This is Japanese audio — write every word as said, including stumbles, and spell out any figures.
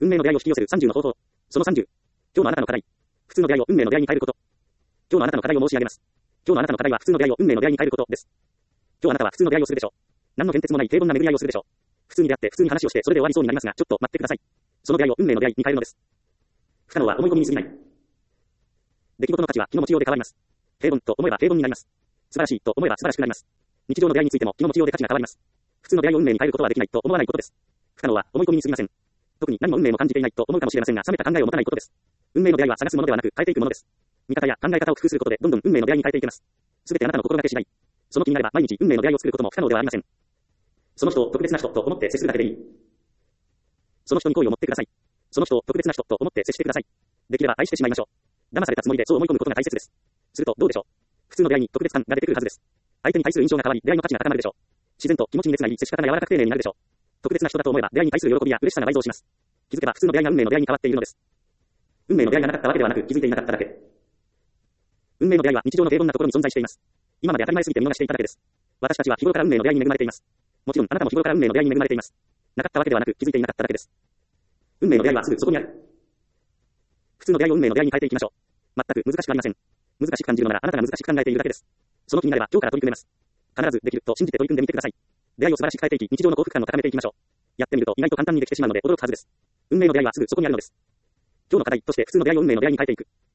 運命の出会いを引き寄せるさんじゅうの方法。そのさんじゅう。今日のあなたの課題。普通の出会いを運命の出会いに変えること。今日のあなたの課題を申し上げます。今日のあなたの課題は普通の出会いを運命の出会いに変えることです。今日あなたは普通の出会いをするでしょう。何の変哲もない平凡な巡り合いをするでしょう。普通に出会って普通に話をしてそれで終わりそうになりますが、ちょっと待ってください。その出会いを運命の出会いに変えるのです。不可能は思い込みに過ぎない。出来事の価値は気の持ちようで変わります。平凡と思えば平凡になります。素晴らしいと思えば素晴らしくなります。日常の出会いについても気の持ちようで価値が変わります。普通の出会いを運命に変えることはできないと思わないことです。不可能は思い込みに過ぎません。特に何も運命も感じていないと思うかもしれませんが、冷めた考えを持たないことです。運命の出会いは探すものではなく変えていくものです。見方や考え方を工夫することでどんどん運命の出会いに変えていけます。すべてあなたの心がけ次第。その気になれば毎日運命の出会いを作ることも不可能ではありません。その人を特別な人と思って接するだけでいい。その人に好意を持ってください。その人を特別な人と思って接してください。できれば愛してしまいましょう。騙されたつもりでそう思い込むことが大切です。するとどうでしょう。普通の出会いに特別感が出てくるはずです。相手に対する印象が変わり、出会いの価値が高まるでしょう。自然と気持ちに熱が入り、接し方が柔らかく丁寧になるでしょう。特別な人だと思えば出会いに対する喜びや嬉しさが倍増します。気づけば普通の出会いが運命の出会いに変わっているのです。運命の出会いがなかったわけではなく気づいていなかっただけ。運命の出会いは日常の平凡なところに存在しています。今まで当たり前すぎて見逃していただけです。私たちは日頃から運命の出会いに恵まれています。もちろんあなたも日頃から運命の出会いに恵まれています。なかったわけではなく気づいていなかっただけです。運命の出会いはすぐそこにある。普通の出会いを運命の出会いに変えていきましょう。全く難しくありません。難しく感じるのならあなたが難しく考えているだけです。その気になれば今日から取り組めます。必ずできると信じて取り組んでみてください。出会いを素晴らしく変えていき、日常の幸福感を高めていきましょう。やってみると意外と簡単にできてしまうので驚くはずです。運命の出会いはすぐそこにあるのです。今日の課題として普通の出会いを運命の出会いに変えていく。